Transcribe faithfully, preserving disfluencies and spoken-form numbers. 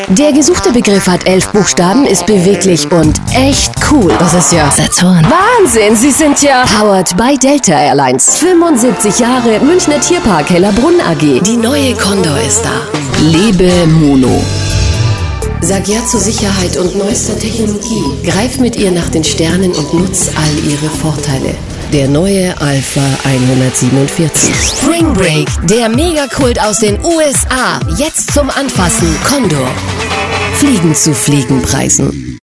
Der gesuchte Begriff hat elf Buchstaben, ist beweglich und echt cool. Das ist ja Saturn. Wahnsinn, Sie sind ja powered by Delta Airlines. fünfundsiebzig Jahre Münchner Tierpark Hellerbrunn A G. Die neue Condor ist da. Lebe Mono. Sag ja zur Sicherheit und neuester Technologie. Greif mit ihr nach den Sternen und nutz all ihre Vorteile. Der neue Alpha hundertsiebenundvierzig. Spring Break, der Megakult aus den U S A. Jetzt zum Anfassen. Condor. Fliegen zu Fliegenpreisen.